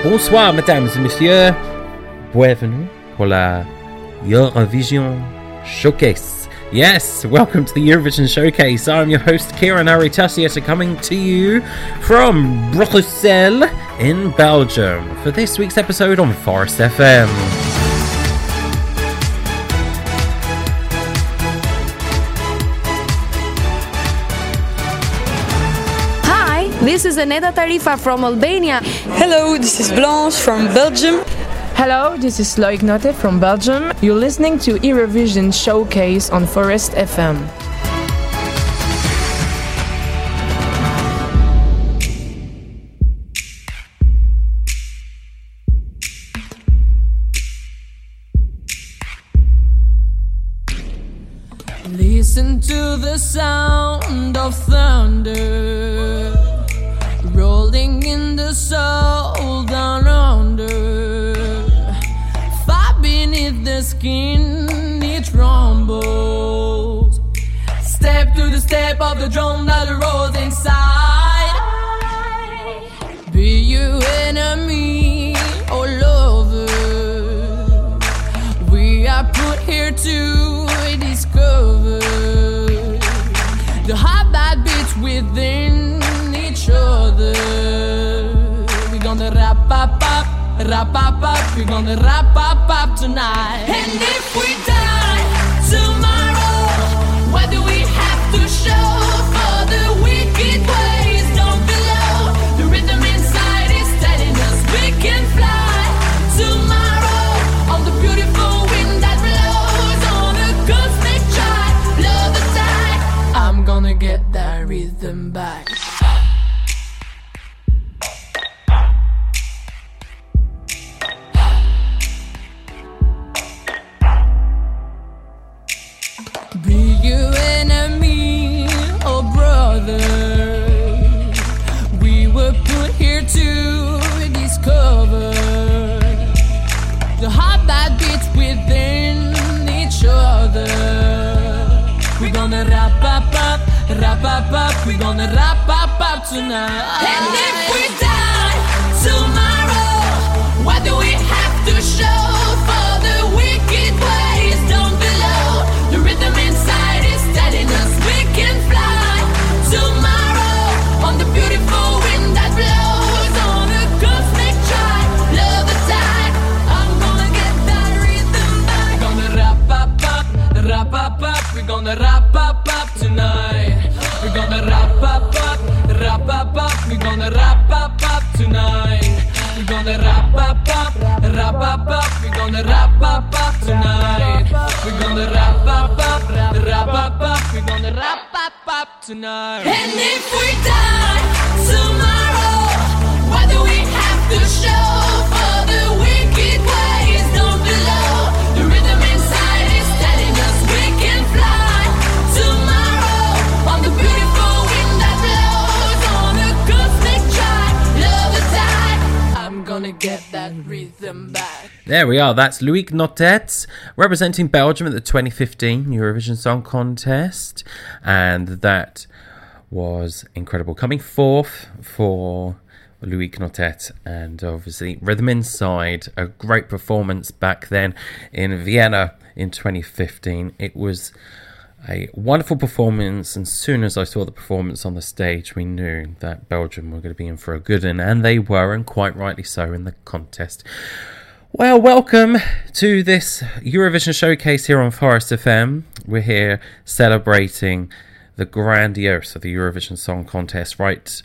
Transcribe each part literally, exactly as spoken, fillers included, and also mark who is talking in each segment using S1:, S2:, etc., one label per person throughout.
S1: Bonsoir, mesdames et messieurs. Bienvenue pour la Eurovision Showcase. Yes, welcome to the Eurovision Showcase. I'm your host, Kieran Aritassieta, coming to you from Brussels in Belgium for this week's episode on Forest F M.
S2: This is Aneta Tarifa from Albania.
S3: Hello, this is Blanche from Belgium.
S4: Hello, this is Loïc Notet from Belgium. You're listening to Eurovision Showcase on Forest F M.
S5: Listen to the sound of thunder rolling in the soul down under. Far beneath the skin it rumbles. Step to the step of the drum that rolls inside. Be you enemy or lover, we are put here to discover the heart that beats within each other. We gonna wrap up up, wrap up up. We gonna wrap up up tonight. And if we die tomorrow, what do we have to show for the wicked ways down below? The rhythm inside is telling us we can fly tomorrow on the beautiful wind that blows on a cosmic child. Blow the tide. I'm gonna get that rhythm back. Be you enemy or brother, we were put here to discover the heart that beats within each other. We're gonna wrap up up, wrap up up. We're gonna wrap up up tonight. And if we die tomorrow, what do we have to show for the wicked ways down below? The rhythm inside is telling us we can fly tomorrow on the beautiful wind that blows on a cosmic child. Love the tide. I'm gonna get that rhythm back. Gonna wrap up up, wrap up up. We're gonna wrap up up tonight. We're gonna wrap up up, wrap up up. We're gonna wrap up up tonight. We're gonna wrap up up, wrap up up. We're gonna wrap up up tonight. We're gonna wrap up up, wrap up up. We're gonna wrap up up tonight. And if we die tomorrow, what do we have to show for the wicked ways down below? The rhythm inside is telling us we can fly tomorrow on the beautiful wind that blows on a cosmic child. Love the tide. I'm gonna get that rhythm back.
S1: There we are, that's Loïc Notet representing Belgium at the twenty fifteen Eurovision Song Contest, and that was incredible. Coming fourth for Loïc Notet, and obviously Rhythm Inside, a great performance back then in Vienna in twenty fifteen. It was a wonderful performance, and as soon as I saw the performance on the stage, we knew that Belgium were going to be in for a good one, and they were, and quite rightly so, in the contest. Well, welcome to this Eurovision Showcase here on Forest F M. We're here celebrating the grandiose of the Eurovision Song Contest right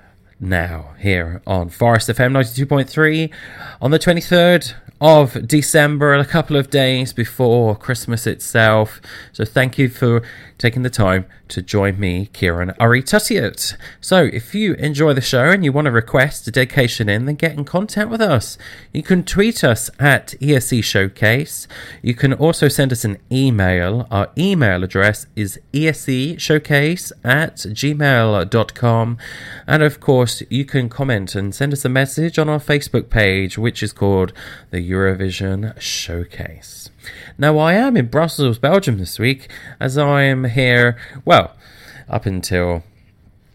S1: now here on Forest F M ninety-two point three on the twenty-third of December, a couple of days before Christmas itself. So thank you for taking the time to join me, Kieran Aritassieta. So if you enjoy the show and you want to request a dedication in, then get in contact with us. You can tweet us at E S C Showcase. You can also send us an email. Our email address is E S C Showcase at gmail dot com. And of course, you can comment and send us a message on our Facebook page, which is called the Eurovision Showcase. Now, I am in Brussels, Belgium this week, as I am here, well, up until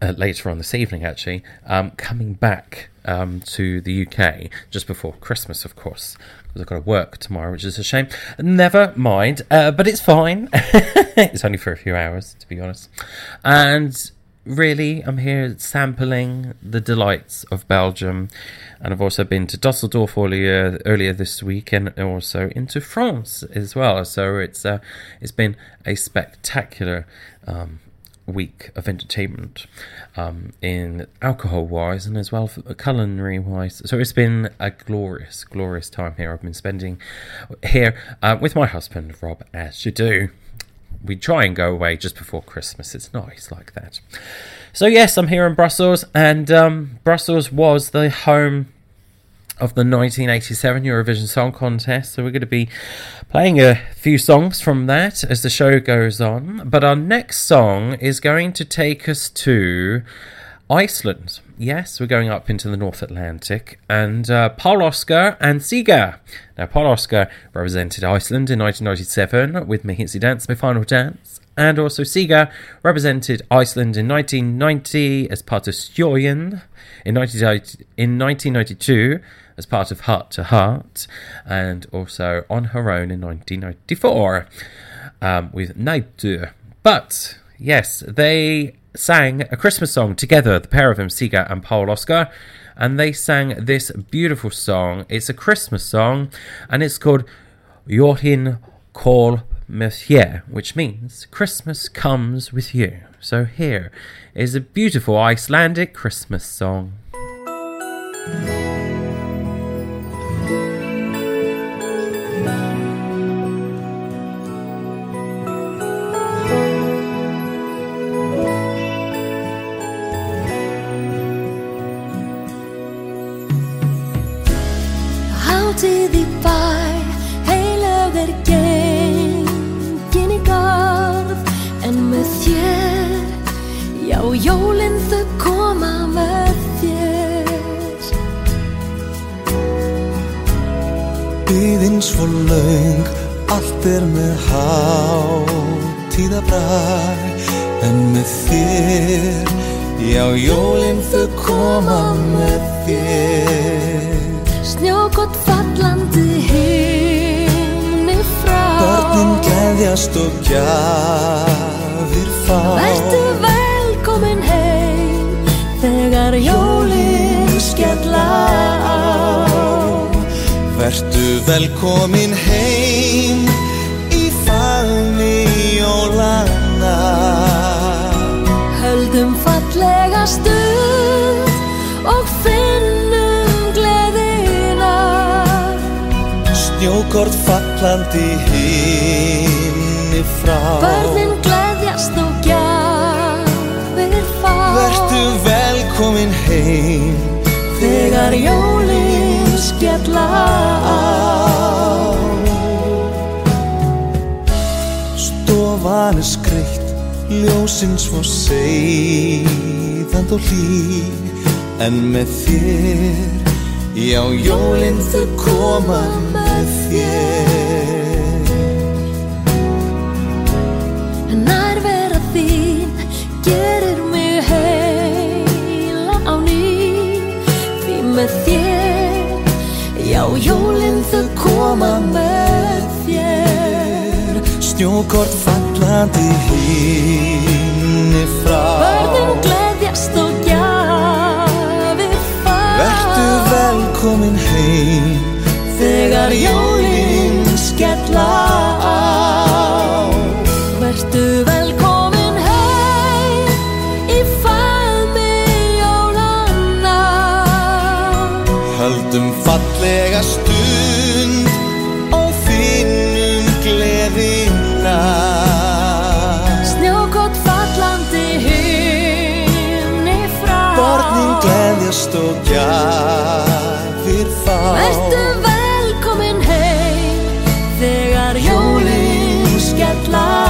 S1: uh, later on this evening, actually, um, coming back um, to the U K just before Christmas, of course, because I've got to work tomorrow, which is a shame. Never mind, uh, but it's fine. It's only for a few hours, to be honest. And really, I'm here sampling the delights of Belgium. And I've also been to Dusseldorf earlier, earlier this week, and also into France as well. So it's uh, it's been a spectacular um, week of entertainment um, in alcohol-wise and as well culinary-wise. So it's been a glorious, glorious time here. I've been spending here uh, with my husband, Rob, as you do. We try and go away just before Christmas. It's nice like that. So yes, I'm here in Brussels, and um, Brussels was the home of the nineteen eighty-seven Eurovision Song Contest. So we're going to be playing a few songs from that as the show goes on. But our next song is going to take us to Iceland. Yes, we're going up into the North Atlantic. And uh, Paul Oscar and Siga. Now, Paul Oscar represented Iceland in nineteen ninety-seven with Me Hitsy Dance, My Final Dance. And also Siga represented Iceland in nineteen ninety as part of Stjóin, in nineteen ninety-two as part of Heart to Heart, and also on her own in nineteen ninety-four um, with Nætur. But, yes, they sang a Christmas song together, the pair of them, Siga and Paul Oscar, and they sang this beautiful song. It's a Christmas song, and it's called Jólain koma með þér, which means Christmas comes with you. So here is a beautiful Icelandic Christmas song.
S5: Hátíð í bæ, heilög er gengin í garð, en með þér, já, jólin þau koma með þér.
S6: Biðin svo löng, allt er með hátíðabrag, en með þér, já, jólin þau koma með þér.
S5: Snjókott fallandi himni frá,
S6: Börnin gleðjast og gjafir fá.
S5: Vertu velkomin heim þegar jólin skella á.
S6: Vertu velkomin heim í faðmi jólanna.
S5: Höldum fallega stund og finnum gleðina.
S6: Snjókort fallandi himni frá.
S5: Börnin gleðjast og gjafir fá.
S6: Vertu velkomin heim
S5: þegar jólin skella á.
S6: Stofan er skreytt, ljósin svo seiðand og hlý, en með þér, já, jólin þau koma með þér.
S5: Nærvera þín gerir mig heila á ný, því með þér, já, jólin þau koma með þér.
S6: Snjókort fallandi himni frá.
S5: Börnin gleðjast og gjafir fá.
S6: Vertu velkomin heim
S5: þegar jólin skella á. Vertu velkomin heim í faðmi jólanna.
S6: Höldum fallega stund og finnum gleðina.
S5: Snjókott fallandi himni frá.
S6: Börnin gleðjast og gjafir fá.
S5: Vertu velkomin heim þegar jólin skella á.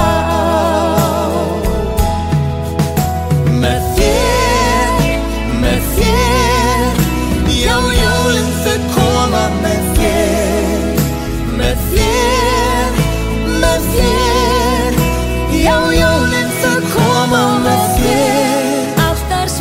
S6: Með þér, með þér, já, jólin þau koma með þér. Með þér, með þér, já, jólin þau koma með þér.
S5: Allt er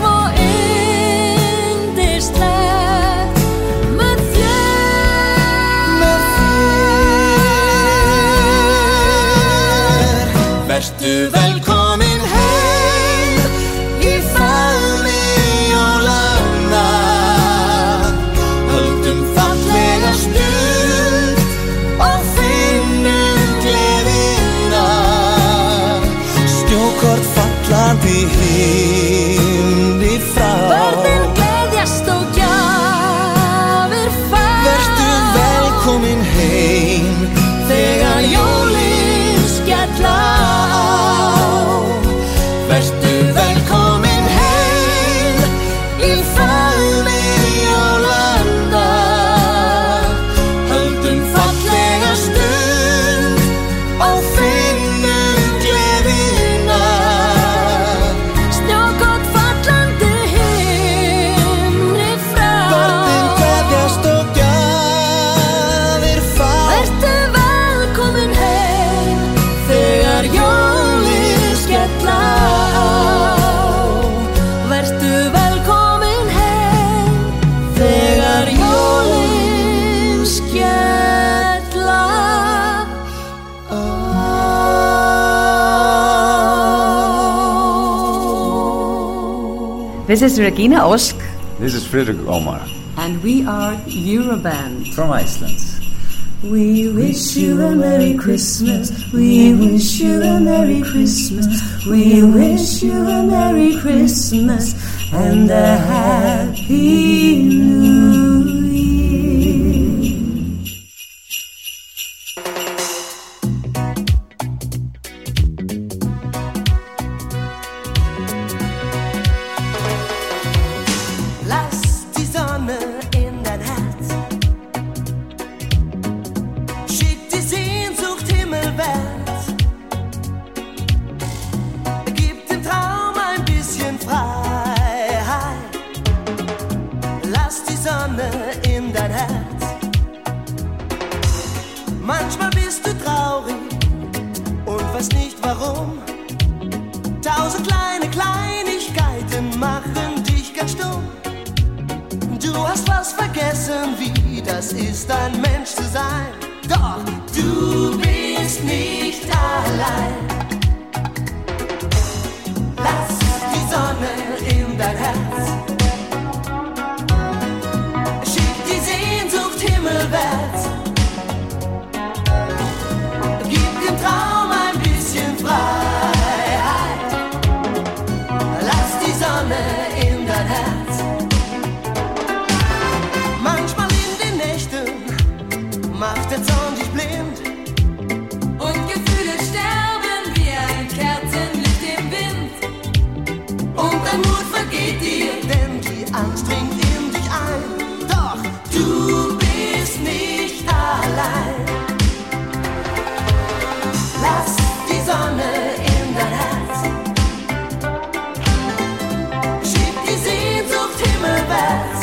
S7: This is Regina Osk.
S8: This is Fredrik Omar.
S9: And we are Euroband.
S8: From Iceland.
S10: We wish you a Merry Christmas. We wish you a Merry Christmas. We wish you a Merry Christmas and a Happy New Year.
S6: Lass die Sonne in dein Herz. Schick die Sehnsucht himmelwärts. Gib dem Traum ein bisschen Freiheit. Lass die Sonne in dein Herz. Manchmal bist du traurig und weißt nicht warum. Tausend kleine Kleinigkeiten machen dich ganz stumm. Du hast was vergessen, wie das ist, ein Mensch zu sein. Doch du bist nicht allein. Lass die Sonne in dein Herz. Schick die Sehnsucht himmelwärts. Gib dem Traum ein bisschen Freiheit. Lass die Sonne in dein Herz. Manchmal in den Nächten macht der Zorn dich blind.
S5: Und Gefühle sterben wie ein Kerzenlicht im Wind.
S6: Und dein Mut vergeht dir, denn die Angst dringt in dich ein. Doch du bist nicht allein. Lass die Sonne in dein Herz. Schick die Sehnsucht himmelwärts.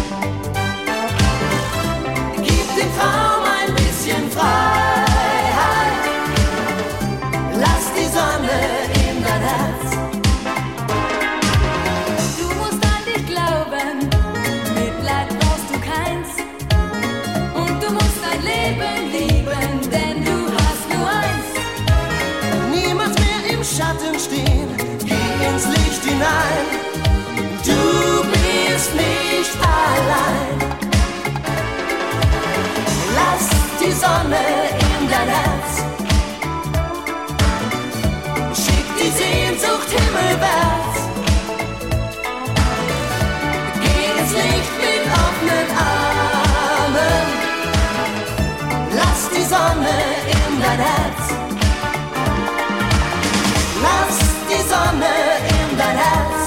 S6: Gib dem Traum ein bisschen Freiheit. Lass die Sonne in dein Herz.
S5: Du musst an dich glauben, Mitleid brauchst du keins. Und du musst dein Leben lieben, denn du hast nur eins.
S6: Niemals mehr im Schatten stehen, geh ins Licht hinein. Du bist nicht allein. Lass die Sonne in dein Herz. Schick die Sehnsucht himmelwärts. Geh ins Licht mit offenen Armen. Lass die Sonne in dein Herz. Lass die Sonne in dein Herz.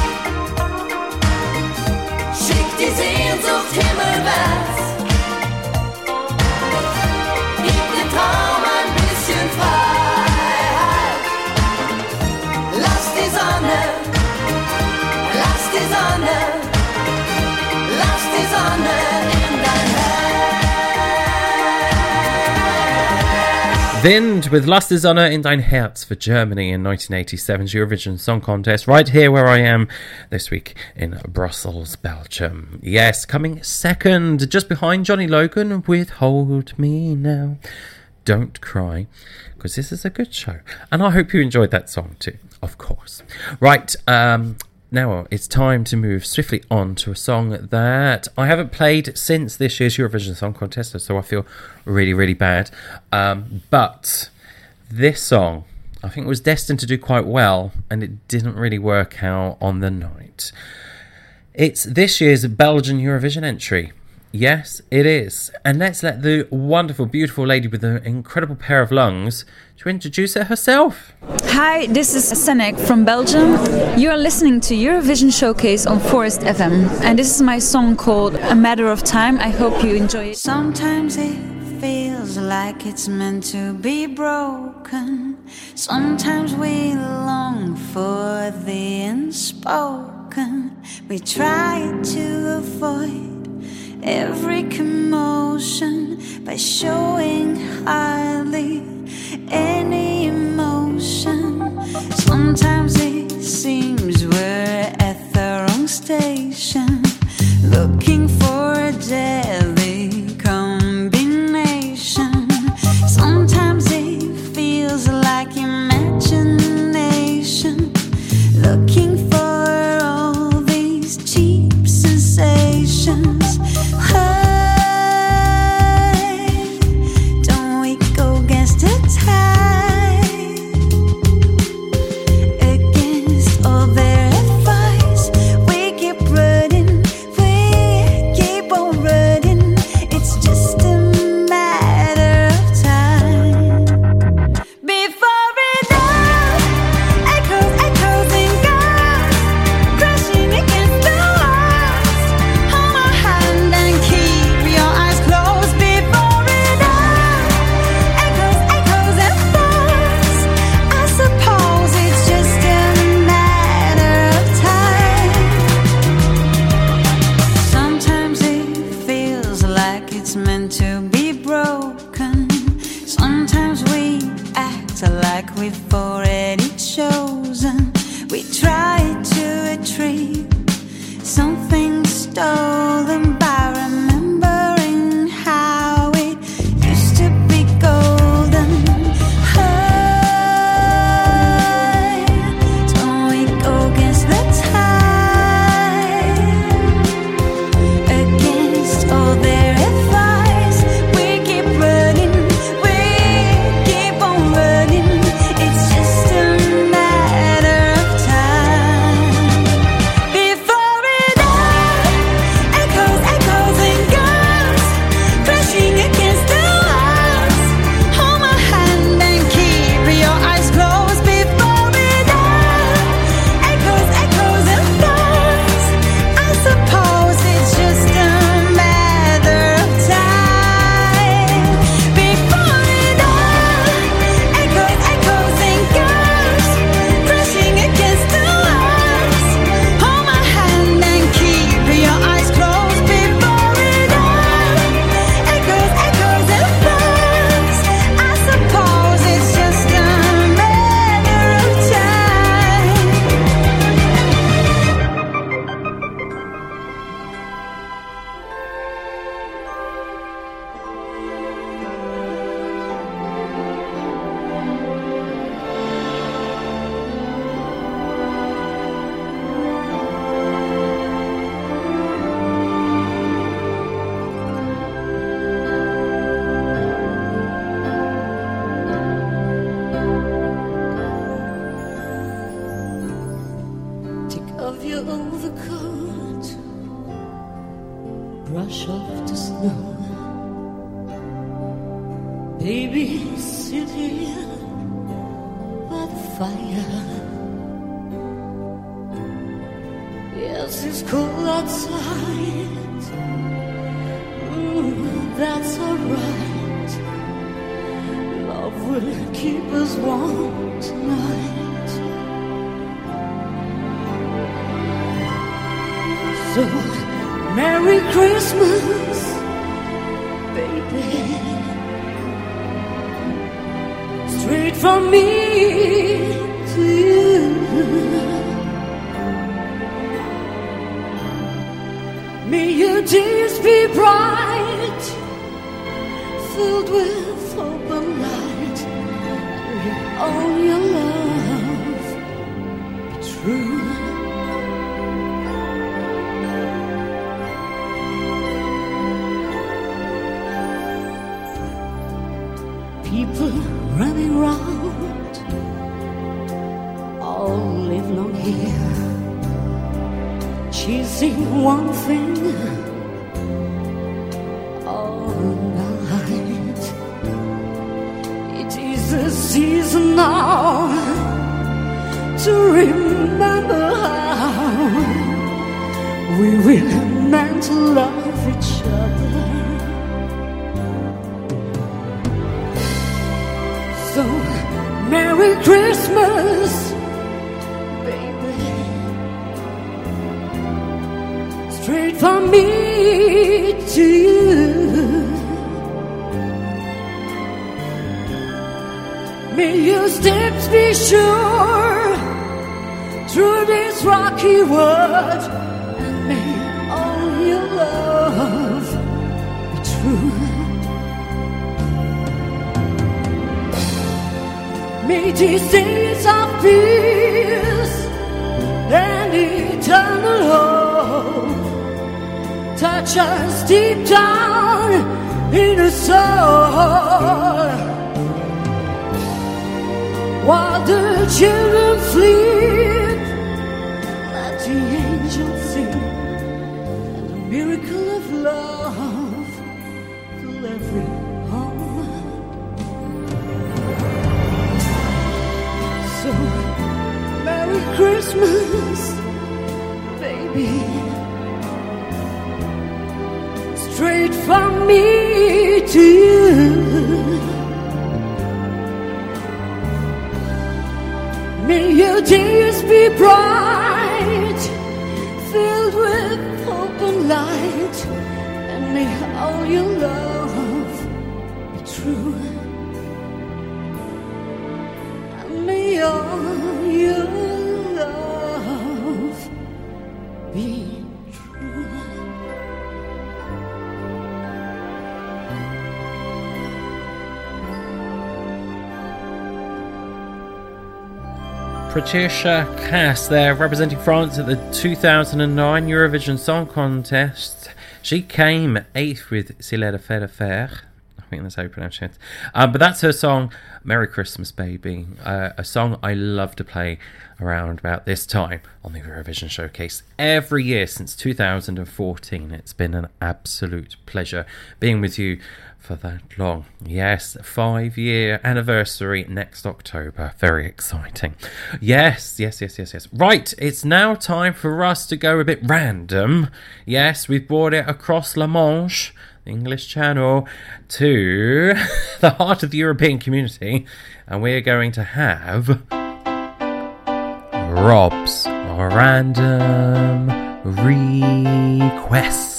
S6: Schick die Sehnsucht himmelwärts. Gib dem Traum ein bisschen Freiheit. Lass die Sonne, lass die Sonne, lass die Sonne in dein Herz.
S1: Wind with Lust is Honor in Dein Herz for Germany in nineteen eighty-seven's Eurovision Song Contest, right here where I am this week in Brussels, Belgium. Yes, coming second, just behind Johnny Logan with Hold Me Now. Don't cry, because this is a good show. And I hope you enjoyed that song too, of course. Right, um... now it's time to move swiftly on to a song that I haven't played since this year's Eurovision Song Contest, so I feel really, really bad. Um, but this song, I think, was destined to do quite well, and it didn't really work out on the night. It's this year's Belgian Eurovision entry. Yes, it is. And let's let the wonderful, beautiful lady with an incredible pair of lungs to introduce her herself.
S3: Hi, this is Senek from Belgium. You are listening to Eurovision Showcase on Forest F M. And this is my song called A Matter of Time. I hope you enjoy it.
S10: Sometimes it feels like it's meant to be broken. Sometimes we long for the unspoken. We try to avoid every commotion by showing hardly any emotion. Sometimes it seems we're at the wrong station, looking for a deadly combination. Sometimes it feels like imagination, looking for all the brush off the snow. Baby, sit here by the fire. Yes, it's cold outside. Mm, that's alright. Love will keep us warm tonight. So, Merry Christmas, baby. Straight from me to you. May your days be bright, filled with hope and light. May all your love be true. People running round all live long here, chasing one thing all night. It is the season now to remember how we were meant to love each other. So, Merry Christmas, baby. Straight from me to you. May your steps be sure through this rocky world, and may all your love be true. May these days of peace and eternal hope touch us deep down in the soul, while the children sleep. Let the angels sing, and the miracle of love fill every home. So, Merry Christmas, baby. Straight from me to you. May your days be bright, filled with hope and light, and may all your love be true. May all your love be true.
S1: Patricia Cass there, representing France at the two thousand nine Eurovision Song Contest. She came eighth with S'il a fait faire. I think that's how you pronounce it. Uh, but that's her song, Merry Christmas, Baby. Uh, a song I love to play around about this time on the Eurovision Showcase every year since two thousand fourteen. It's been an absolute pleasure being with you for that long. Yes, five-year anniversary next October. Very exciting. Yes, yes, yes, yes, yes. Right, it's now time for us to go a bit random. Yes, we've brought it across La Manche, the English Channel, to the heart of the European community, and we're going to have Rob's Random Request.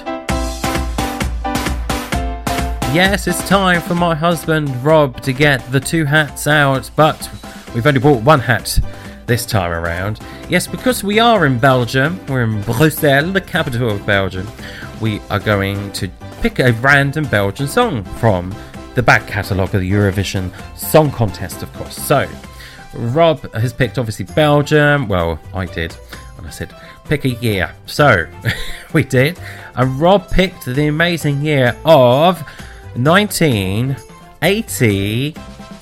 S1: Yes, it's time for my husband Rob to get the two hats out, but we've only bought one hat this time around. Yes, because we are in Belgium, we're in Brussels, the capital of Belgium, we are going to pick a random Belgian song from the back catalogue of the Eurovision Song Contest, of course. So, Rob has picked, obviously, Belgium. Well, I did. And I said, pick a year. So, we did. And Rob picked the amazing year of nineteen eighty-three.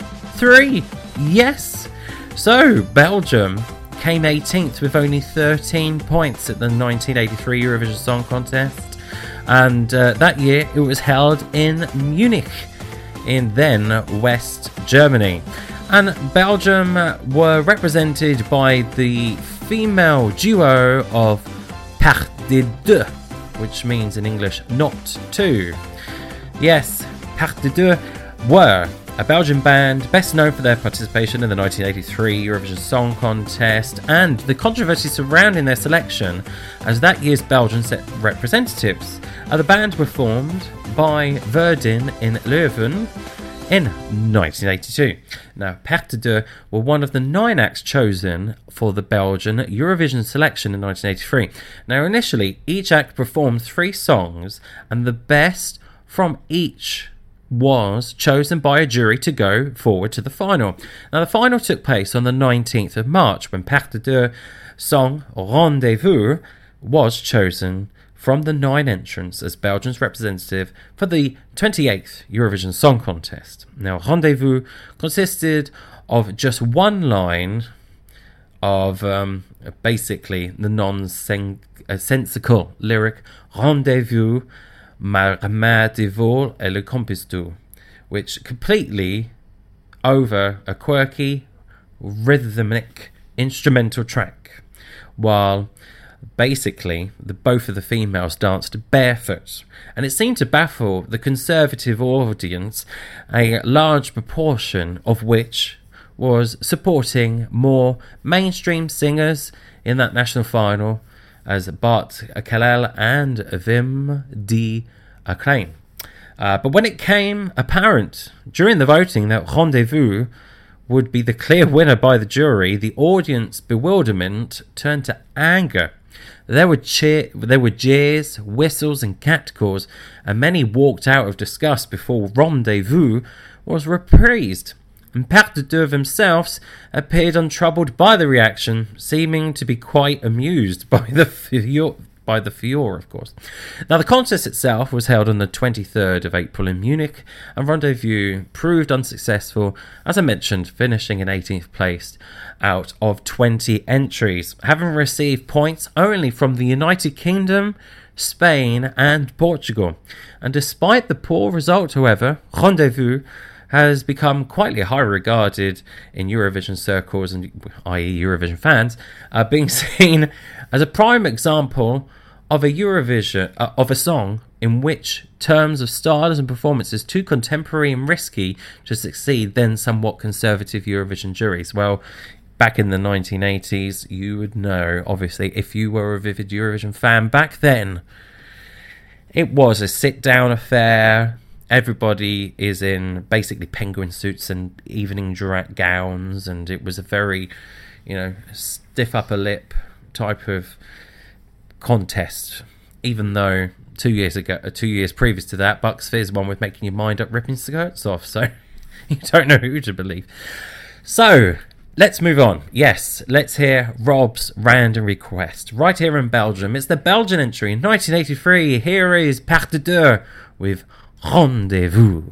S1: Yes. So, Belgium came eighteenth with only thirteen points at the nineteen eighty-three Eurovision Song Contest. and uh, that year it was held in Munich, in then West Germany. And Belgium were represented by the female duo of Part de Deux, which means in English not two. Yes, Part de Deux were a Belgian band best known for their participation in the nineteen eighty-three Eurovision Song Contest and the controversy surrounding their selection as that year's Belgian set representatives. Uh, the band were formed by Verdun in Leuven in nineteen eighty-two. Now, Part de Deux were one of the nine acts chosen for the Belgian Eurovision selection in nineteen eighty-three. Now, initially, each act performed three songs, and the best from each was chosen by a jury to go forward to the final. Now, the final took place on the nineteenth of March, when Part de Deux song Rendezvous was chosen from the nine entrants as Belgium's representative for the twenty-eighth Eurovision Song Contest. Now, Rendezvous consisted of just one line of um, basically the nonsensical lyric Rendezvous, ma main de vol et le compisto, which completely over a quirky rhythmic instrumental track, while basically the both of the females danced barefoot, and it seemed to baffle the conservative audience, a large proportion of which was supporting more mainstream singers in that national final as Bart Kalel and Wim de Acclaim. Uh, but when it came apparent during the voting that Rendezvous would be the clear winner by the jury, the audience bewilderment turned to anger. There were cheer, there were jeers, whistles, and catcalls, and many walked out of disgust before Rendezvous was reprised. And Part de Deux themselves appeared untroubled by the reaction, seeming to be quite amused by the furor, by the furor, of course. Now, the contest itself was held on the twenty-third of April in Munich, and Rendezvous proved unsuccessful, as I mentioned, finishing in eighteenth place out of twenty entries, having received points only from the United Kingdom, Spain, and Portugal. And despite the poor result, however, Rendezvous has become quietly highly regarded in Eurovision circles, and that is. Eurovision fans, uh, being seen as a prime example of a Eurovision uh, of a song in which terms of styles and performance is too contemporary and risky to succeed then somewhat conservative Eurovision juries. Well, back in the nineteen eighties, you would know, obviously, if you were a vivid Eurovision fan back then, it was a sit-down affair. Everybody is in basically penguin suits and evening dress gowns, and it was a very, you know, stiff upper lip type of contest. Even though two years ago, two years previous to that, Bucks Fizz won with Making Your Mind Up, ripping skirts off. So you don't know who to believe. So let's move on. Yes, let's hear Rob's random request right here in Belgium. It's the Belgian entry in nineteen eighty-three. Here is Part de Deux with Rendezvous.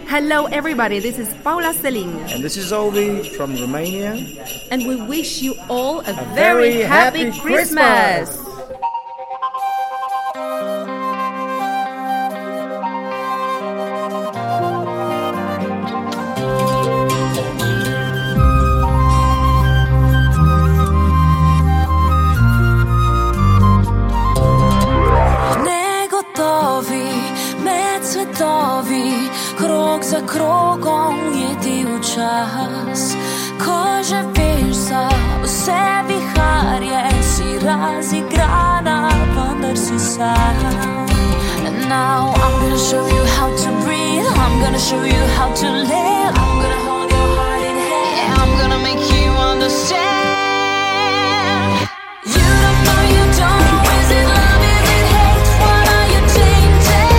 S2: Hello everybody, this is Paula Selin.
S7: And this is Ovi from Romania.
S2: And we wish you all a,
S7: a
S2: very,
S7: very
S2: happy,
S7: happy
S2: Christmas.
S7: Christmas.
S5: Krok za krogom je dio čas. Kože viša, u sebi harje, si razigrana, vendar si sam. And now I'm gonna show you how to breathe, I'm gonna show you how to live, I'm gonna hold your heart in hand, yeah, I'm gonna make you understand. You don't know, you don't know, is it love, is it hate, what are you changing?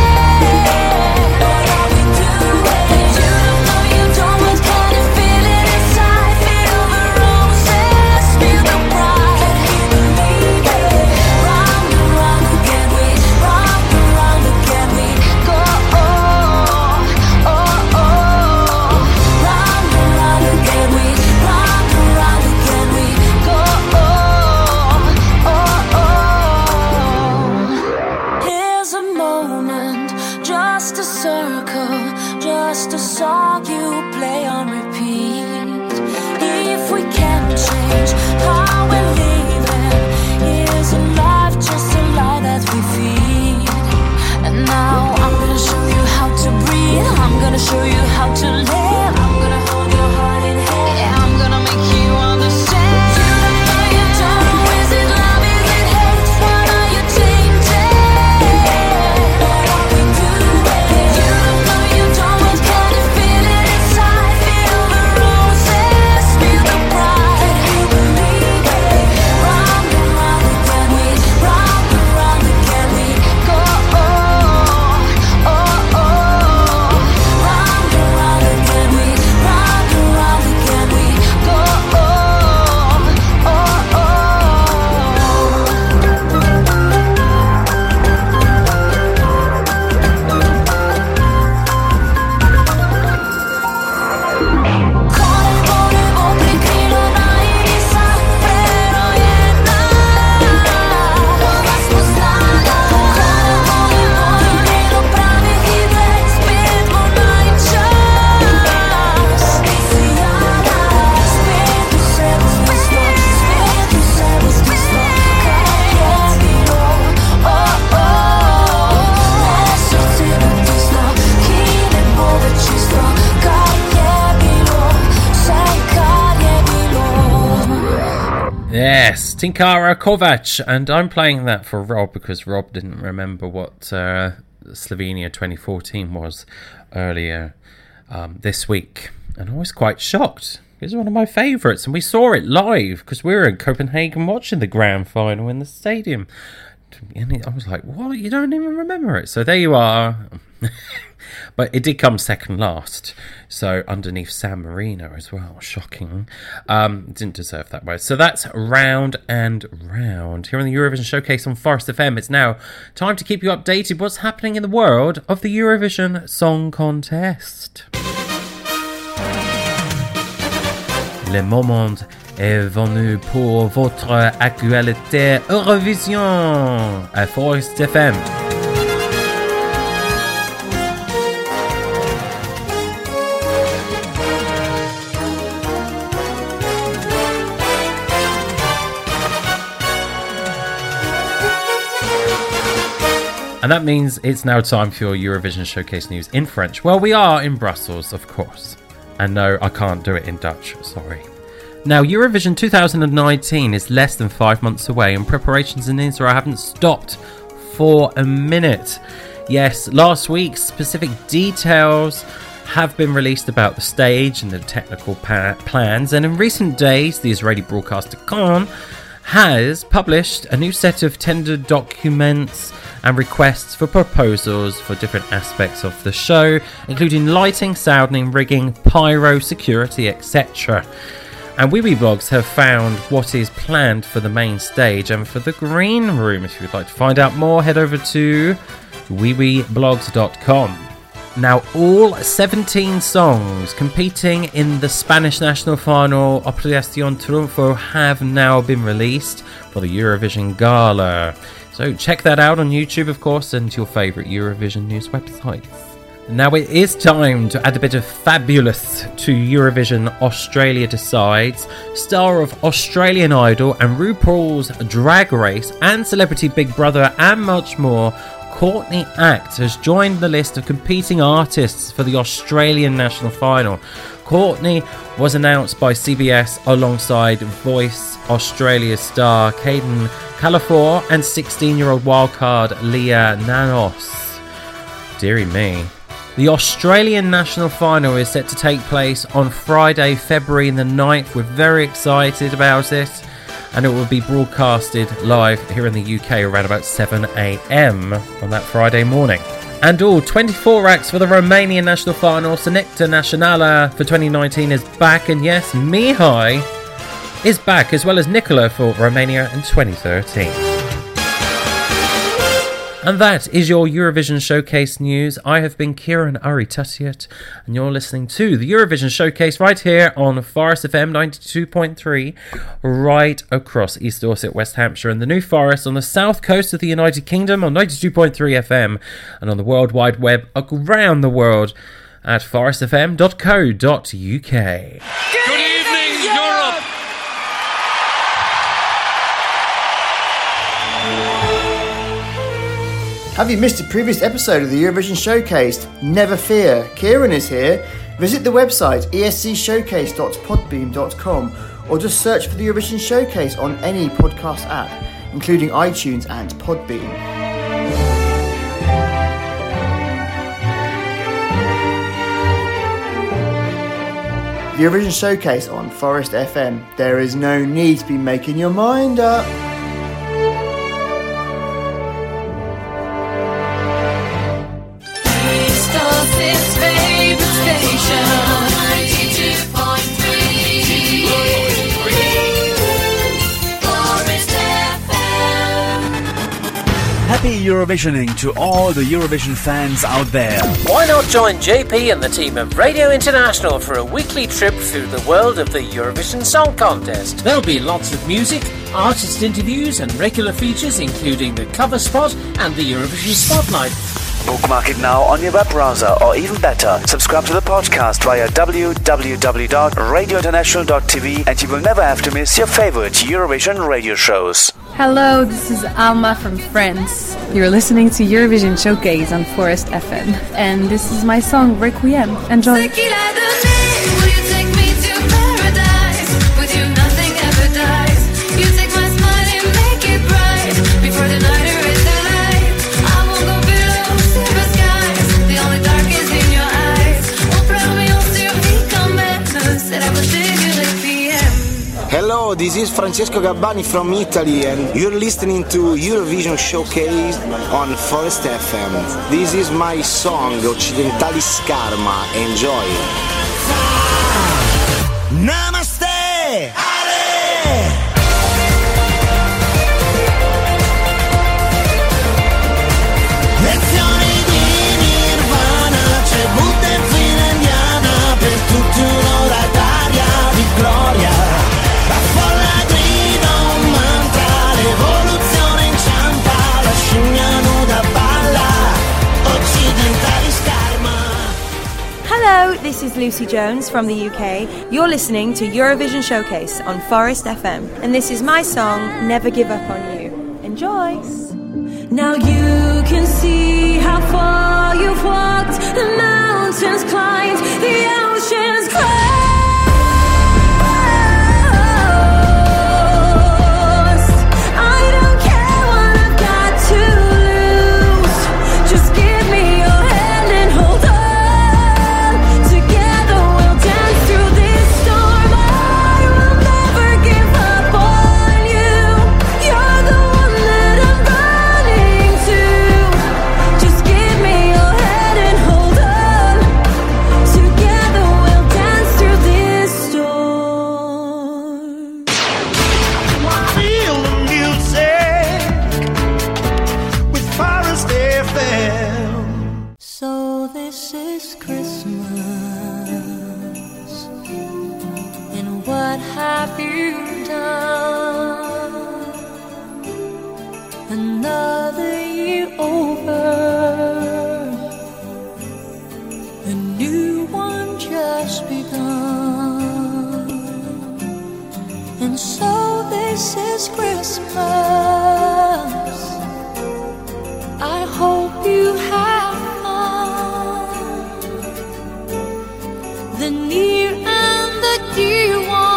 S5: Just a song you play on repeat. If we can change how we're living, is a life just a lie that we feed? And now I'm gonna show you how to breathe, I'm gonna show you how to live, I'm gonna hold your heart in hand, yeah, I'm gonna make you understand. You don't know, you don't know, is it love, is it hate, what are you changing? What are we doing? You don't know, you don't know.
S1: Yes, Tinkara Kovac, and I'm playing that for Rob because Rob didn't remember what uh, Slovenia twenty fourteen was earlier um, this week, and I was quite shocked. It's one of my favourites, and we saw it live because we were in Copenhagen watching the grand final in the stadium. And I was like, what? You don't even remember it? So there you are. But it did come second last, so underneath San Marino as well. Shocking. Um, didn't deserve that way. So that's Round and Round here on the Eurovision Showcase on Forest F M. It's now time to keep you updated what's happening in the world of the Eurovision Song Contest. Le moment est venu pour votre actualité Eurovision à Forest F M. And that means it's now time for your Eurovision Showcase news in French. Well, we are in Brussels, of course. And no, I can't do it in Dutch, sorry. Now, Eurovision twenty nineteen is less than five months away, and preparations in Israel haven't stopped for a minute. Yes, last week, specific details have been released about the stage and the technical pa- plans, and in recent days, the Israeli broadcaster Khan has published a new set of tender documents and requests for proposals for different aspects of the show, including lighting, sounding, rigging, pyro, security, et cetera. And WeWeBlogs have found what is planned for the main stage and for the green room. If you'd like to find out more, head over to wee wee blogs dot com. Now, all seventeen songs competing in the Spanish national final Operación Triunfo have now been released for the Eurovision Gala. So check that out on YouTube, of course, and your favourite Eurovision news websites. Now it is time to add a bit of fabulous to Eurovision Australia Decides. Star of Australian Idol and RuPaul's Drag Race and Celebrity Big Brother and much more, Courtney Act has joined the list of competing artists for the Australian national final. Courtney was announced by C B S alongside Voice Australia star Caden Calafor and sixteen-year-old wildcard Leah Nanos. Deary me. The Australian national final is set to take place on Friday, February the ninth. We're very excited about it. And it will be broadcasted live here in the U K around about seven a.m. on that Friday morning. And all twenty-four acts for the Romanian national final. Selecta Națională for twenty nineteen is back, and yes, Mihai is back, as well as Nicola for Romania in twenty thirteen. And that is your Eurovision Showcase news. I have been Kieran Uritatiat, and you're listening to the Eurovision Showcase right here on Forest F M ninety-two point three, right across East Dorset, West Hampshire, and the New Forest on the south coast of the United Kingdom on ninety-two point three F M, and on the World Wide Web around the world at forest f m dot co dot u k.
S8: Good evening, Europe!
S11: Have you missed a previous episode of the Eurovision Showcase? Never fear, Kieran is here. Visit the website e s c showcase dot podbean dot com or just search for the Eurovision Showcase on any podcast app, including iTunes and Podbean. The Eurovision Showcase on Forest F M. There is no need to be making your mind up.
S12: Happy Eurovisioning to all the Eurovision fans out there.
S13: Why not join J P and the team of Radio International for a weekly trip through the world of the Eurovision Song Contest?
S14: There'll be lots of music, artist interviews and regular features including the cover spot and the Eurovision Spotlight.
S12: Bookmark it now on your web browser, or even better, subscribe to the podcast via w w w dot radio international dot t v and you will never have to miss your favorite Eurovision radio shows.
S15: Hello, this is Alma from France. You're listening to Eurovision Showcase on Forest F M, and this is my song Requiem. Enjoy.
S16: Hello, this is Francesco Gabbani from Italy and you're listening to Eurovision Showcase on Forest F M. This is my song Occidentalis Karma. Enjoy.
S6: Namaste! Ale! Lezioni di Nirvana, c'è Buddha in fila indiana per tutti un'ora d'aria di gloria. La folla grida un mantra, l'evoluzione inciampa, la scimmia nuda balla, Occidentalis Karma.
S17: Hello, this is Lucy Jones from the U K. You're listening to Eurovision Showcase on Forest F M, and this is my song, Never Give Up on You. Enjoy!
S10: Now you can see how far you've walked, the mountains climbed, the oceans crossed. I don't care what I've got to lose. Just give me your hand and hold on. Together we'll dance through this storm. I will never give up on you. You're the one that I'm running to. Just give me your hand and hold on. Christmas, and what have you done? Another year over, a new one just begun, and so this is Christmas. I hope you have fun. The near and the dear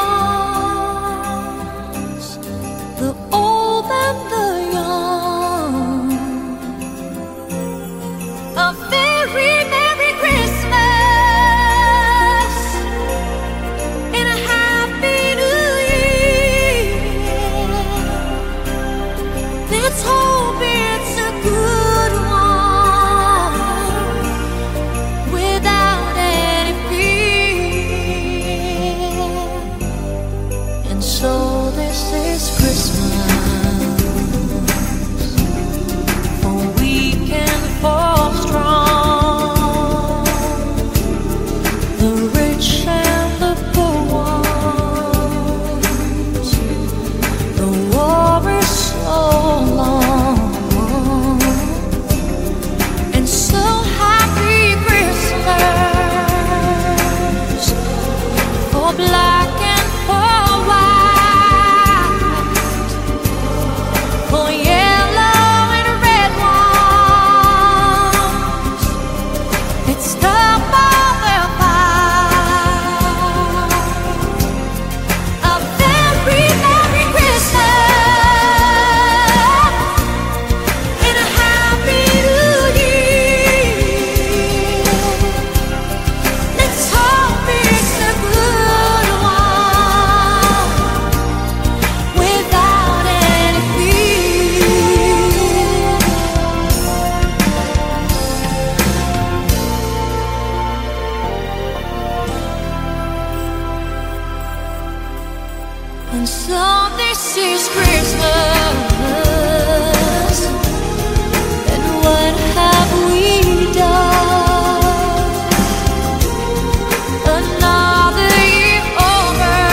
S10: ones, the old and the young. A very Merry Christmas and a Happy New Year. Let's hope it's a good one without any fear. And so this is Christmas, for weak and for strong, the rich and the poor ones. The war is so long, and so happy Christmas for black and for white, for yellow and red ones. It's time for their fight. A very Merry Christmas and a Happy New Year. Let's hope it's a good one without any fear. And so this is Christmas, and what have we done? Another year over,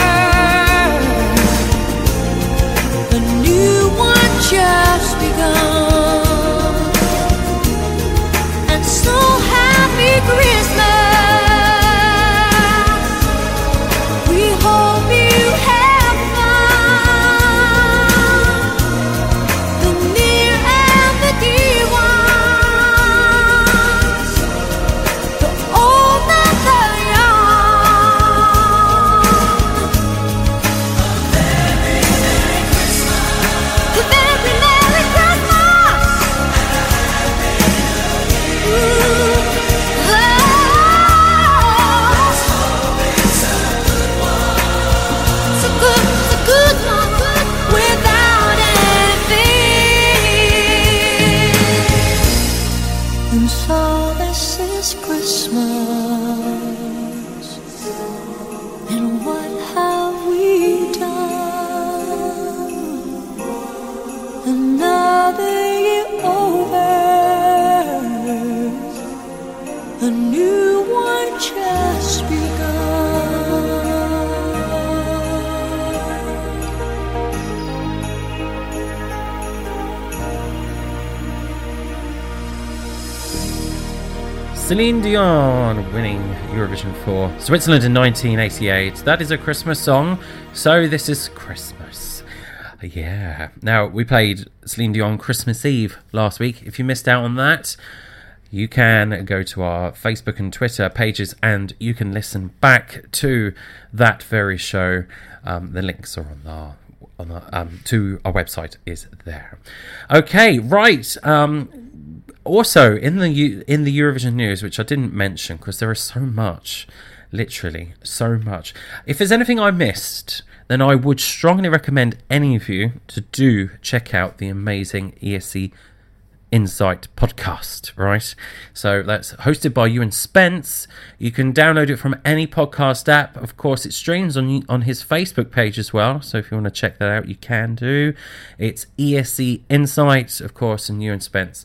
S10: a new one just begun, and so happy Christmas. We hope you have fun. The near and the dear ones, the old and the young. A very Merry Christmas. A very Merry Christmas. Ooh, oh. It's a good one. It's a good, it's a good one without anything. And so this is Christmas, and what have we done? Another year over, a new one just begun.
S1: Celine Dion winning Eurovision for Switzerland in nineteen eighty-eight. That is a Christmas song, so this is Christmas. Yeah. Now, we played Celine Dion Christmas Eve last week. If you missed out on that, you can go to our Facebook and Twitter pages and you can listen back to that very show. Um, the links are on our on the, um, to our website is there. Okay, right. Um, also, in the U- in the Eurovision news, which I didn't mention because there is so much, literally so much. If there's anything I missed, then I would strongly recommend any of you to do check out the amazing E S C Insight podcast, right? So that's hosted by Ewan Spence. You can download it from any podcast app. Of course, it streams on on his Facebook page as well. So if you want to check that out, you can do. It's E S C Insight, of course, and Ewan Spence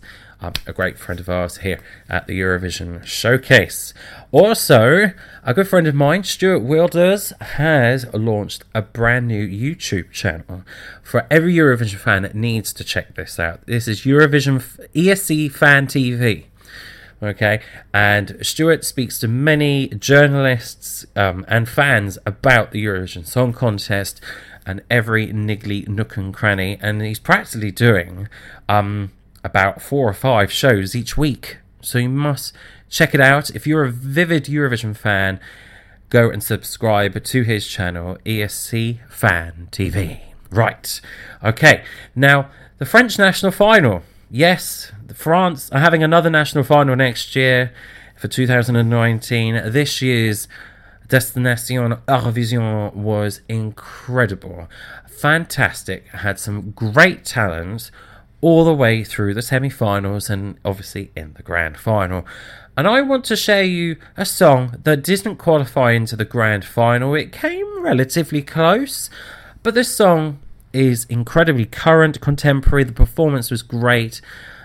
S1: um, a great friend of ours here at the Eurovision Showcase. Also, a good friend of mine, Stuart Wilders, has launched a brand new YouTube channel for every Eurovision fan that needs to check this out. This is Eurovision E S C Fan T V. Okay, and Stuart speaks to many journalists um, and fans about the Eurovision Song Contest and every niggly nook and cranny, and he's practically doing um, about four or five shows each week. So you must check it out. If you're a vivid Eurovision fan, go and subscribe to his channel, E S C Fan T V. Right, okay, now the French national final. Yes, France are having another national final next year for two thousand nineteen. This year's Destination Eurovision was incredible. Fantastic. Had some great talent all the way through the semi-finals and obviously in the grand final. And I want to share you a song that didn't qualify into the grand final. It came relatively close, but this song is incredibly current, contemporary. The performance was great,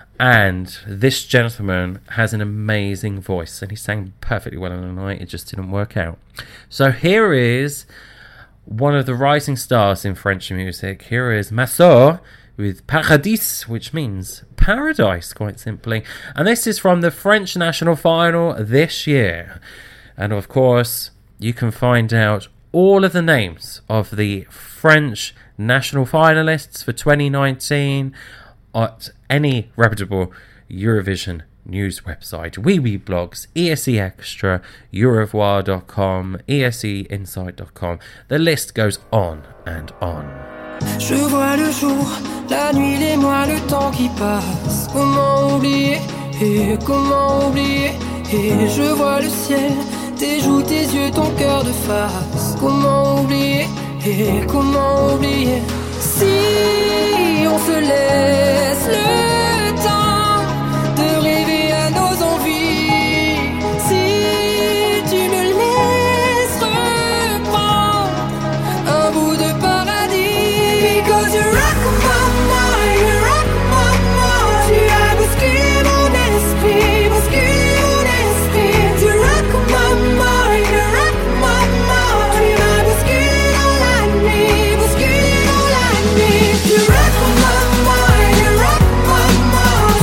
S1: and this gentleman has an amazing voice, and he sang perfectly well on the night. It just didn't work out. So here is one of the rising stars in French music. Here is Massot with Paradis, which means paradise, quite simply. And this is from the French national final this year. And of course, you can find out all of the names of the French national finalists for twenty nineteen at any reputable Eurovision news website. Wee Wee Blogs, E S C Extra, Eurovoix dot com, E S C Insight dot com. The list goes on and on.
S18: Je vois le jour, la nuit, les mois, le temps qui passe. Comment oublier, et comment oublier. Et je vois le ciel, tes joues, tes yeux, ton cœur de face. Comment oublier, et comment oublier. Si on se laisse le temps de rêver à nos envies, si tu me laisses reprendre un bout de paradis. Because you rock my mind, you rock my mind. Tu as bousculé mon esprit, bousculé mon esprit. Tu rock my mind, you rock my mind. Tu m'as bousculé dans la nuit, bousculé dans la nuit. Tu rock my mind, you rock my mind.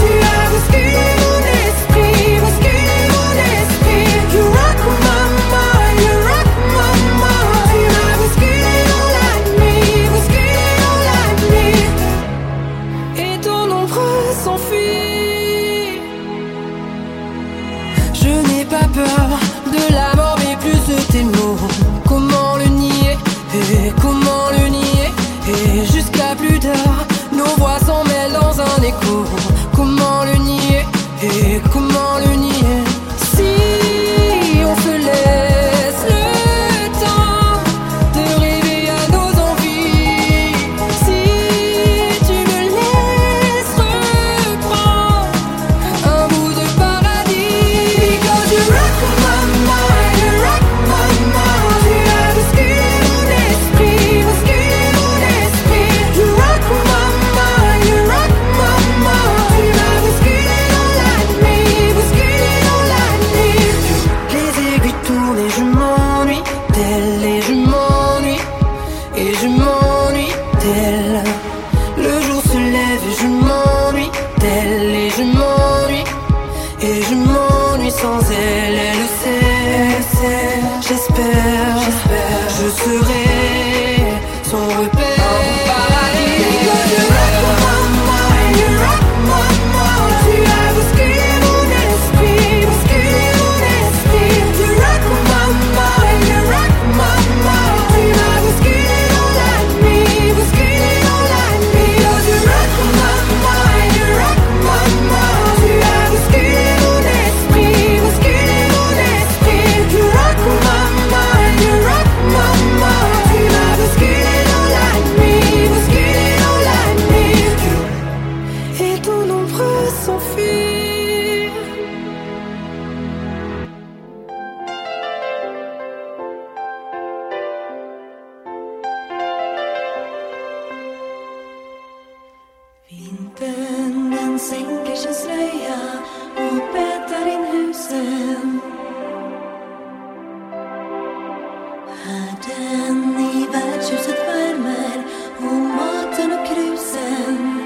S10: Rykten i värdshuset värmer och maten och krusen.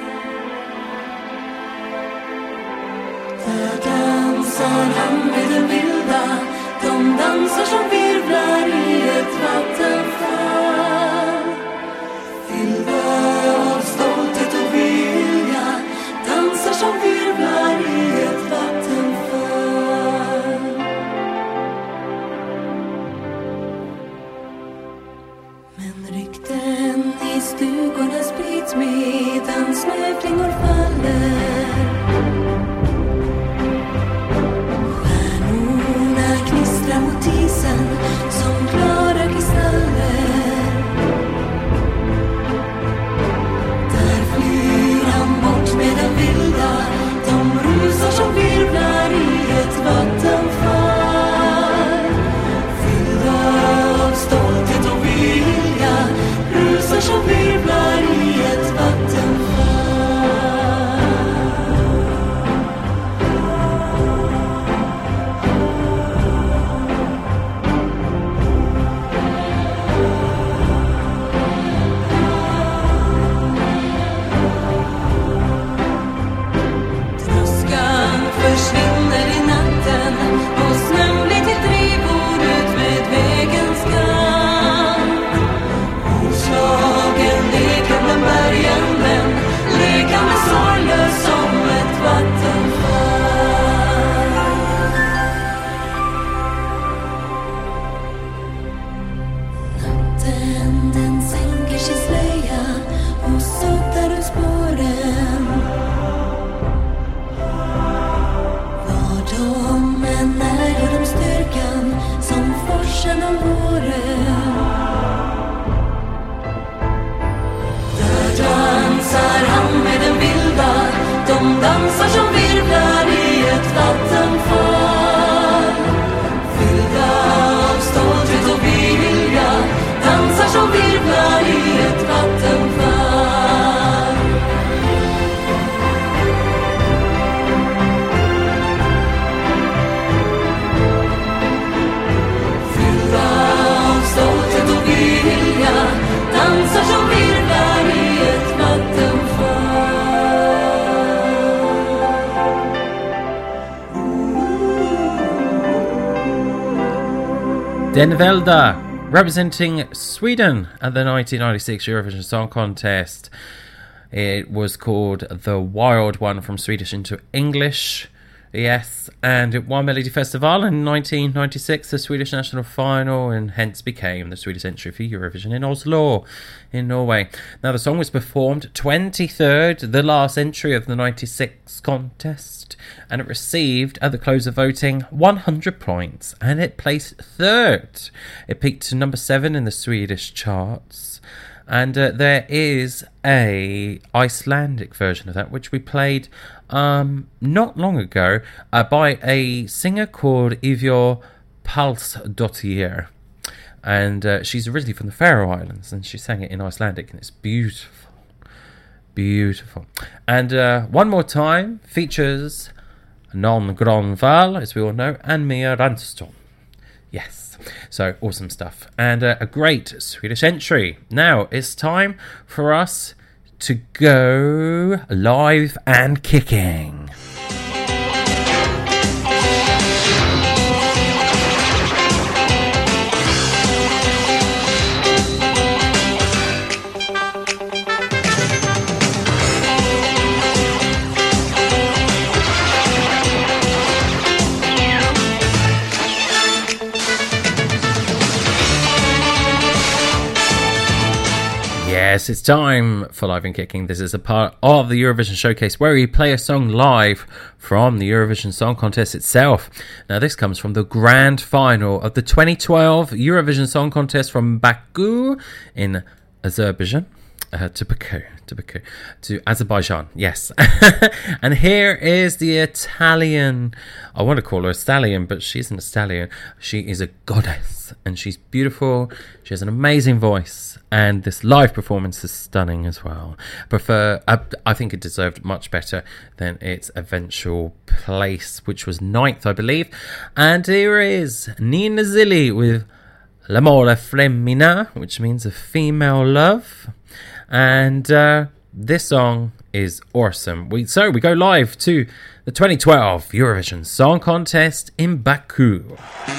S10: Där dansar han med den vilda. De dansar som virvlar i ett vattenfall. Fyllda av stolthet och vilja. Dansar som virvlar i ett vattenfall. Men rykten i stugorna sprids medan snöflingor faller. Stjärnorna knistrar mot isen som klara kristaller. Där flyr han bort med den vilda. De rusar som virvlar i ett vattenfall. Fyllda av stolthet och vilja. Rusar som virvlar i ett vattenfall. Tröskan försvinner i natten och snön blir till drivor ut med vägens kant. Oslagen leker bland bergen, men lekande sorglös som ett vattenfall. Natten den sänker sin slöja och sottar ur spåren. Var de än är gör de styrkan som forsen om våren. Där dansar han med den vilda. De dansar som virvlar i ett vattenfall. Fyllda av stolthet och vilja. Dansar som virvlar i ett vattenfall. Fyllda av stolthet och vilja. Dansar som virvlar i ett vattenfall.
S1: Den Velda, representing Sweden at the nineteen ninety-six Eurovision Song Contest. It was called The Wild One from Swedish into English. Yes, and it won Melodifestivalen in nineteen ninety-six, the Swedish national final, and hence became the Swedish entry for Eurovision in Oslo, in Norway. Now, the song was performed twenty-third, the last entry of the ninety-six contest, and it received, at the close of voting, one hundred points, and it placed third. It peaked to number seven in the Swedish charts. And uh, there is a Icelandic version of that, which we played um, not long ago uh, by a singer called Ivor Palsdottir. And uh, she's originally from the Faroe Islands, and she sang it in Icelandic, and it's beautiful. Beautiful. And uh, one more time, features Non Gronvall, as we all know, and Mia Ranstorm. Yes. So, awesome stuff. And uh, a great Swedish entry. Now, it's time for us to go live and kicking. Yes, it's time for Live and Kicking. This is a part of the Eurovision Showcase where we play a song live from the Eurovision Song Contest itself. Now, this comes from the grand final of the twenty twelve Eurovision Song Contest from Baku in Azerbaijan. Uh, to Baku, to Baku, to Azerbaijan, yes. And here is the Italian, I want to call her a stallion, but she isn't a stallion. She is a goddess, and she's beautiful. She has an amazing voice, and this live performance is stunning as well. I prefer, I, I think it deserved much better than its eventual place, which was ninth, I believe. And here is Nina Zilli with L'amore femmina, which means a female love. And uh, this song is awesome. We So we go live to the twenty twelve Eurovision Song Contest in Baku.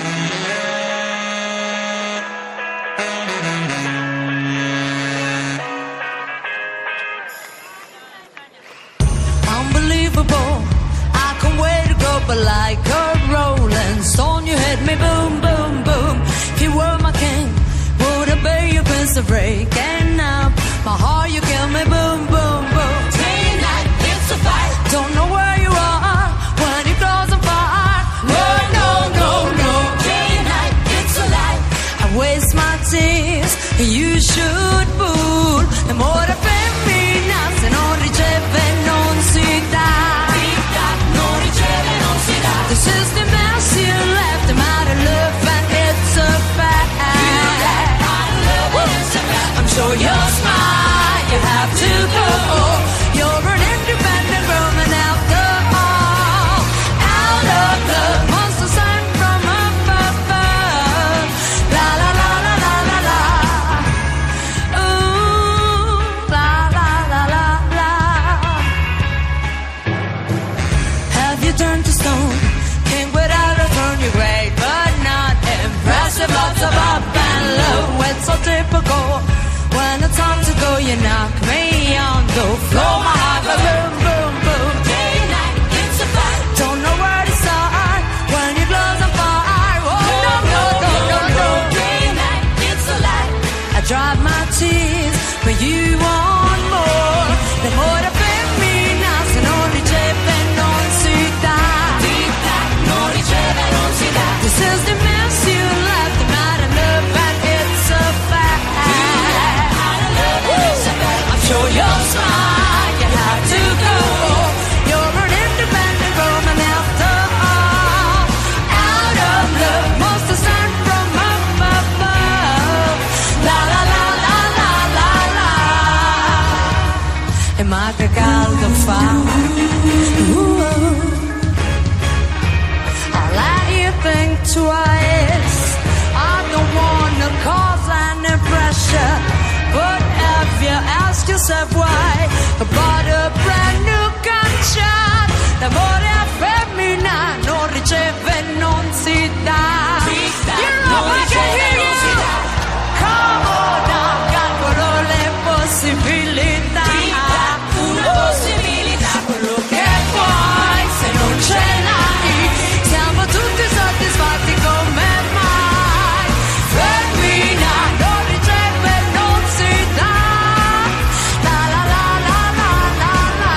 S5: Unbelievable, I can't wait to go, but like a rolling stone, you hit me, boom, boom, boom. If you were my king, would I be your prince of breaking up my heart? You kill me, boom, boom, boom. Day and night, it's a fight. Don't know where you are when your clothes on fire. No, no, no, no. Day and night, it's a lie. I waste my tears, and you should fool. Amore femmina, se non riceve non si dà. Non riceve non si dà. This is the mess you left, I'm out of love and it's a fact. I'm sure you're smart, you have to go. You're an independent woman after all. Out of the monster sent from above. La la la la la la la. Ooh, la la la la la. Have you turned to stone? King without a throne, you're great but not impressive. Lots of up and low, it's so typical. When it's time to go, you knock me on the floor. My heart goes boom, boom, boom. Day and night, it's a fight. Don't know where to start when your clothes on fire. Oh, no, no, no, no, no. Day and night, it's a lie. I dry my tears, but you want more. The more I femmina, se non riceve non si dà. Non riceve non si dà. This is the mess you left, I'm out of love and it's a fact. I'm sure you're smart, you have to go. You're an independent woman after all. Out of love, monster sent from above. La la la la la la la. E ma che caldo fa. Ooh. I'll let you think twice. I don't wanna cause any pressure, but if you ask yourself why, about a brand new gunshot, l'amore femmina non riceve non si dà. Europe, I can hear you. Come on now, calcolo le possibilità. Una possibilità, quello che vuoi, se non ce l'hai, siamo tutti soddisfatti come mai. Femmina non riceve non si dà. La la la la la la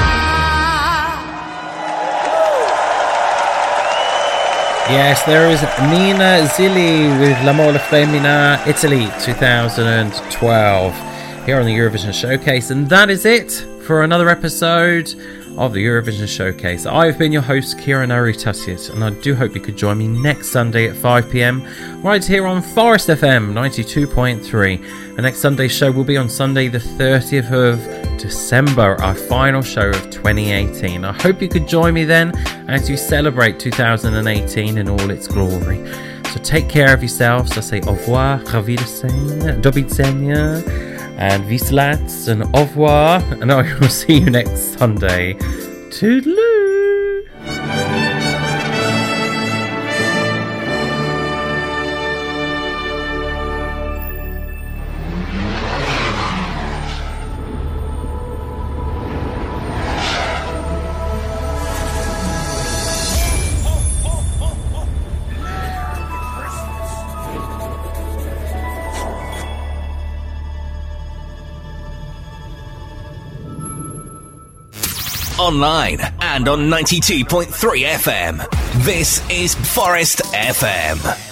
S5: la.
S1: Yes, there is Nina Zilli with L'amore femmina, Italy twenty twelve, here on the Eurovision Showcase. And that is it for another episode of the Eurovision Showcase. I've been your host, Kieran Aritasius, and I do hope you could join me next Sunday at five p.m. right here on Forest F M ninety-two point three. The next Sunday show will be on Sunday the thirtieth of December, our final show of twenty eighteen. I hope you could join me then as you celebrate two thousand eighteen in all its glory. So take care of yourselves. I say au revoir, Ravidasen, do widzenia, and Vislats, and au revoir, and I will see you next Sunday. Toodaloo!
S19: Online and on ninety-two point three F M. This is Forest F M.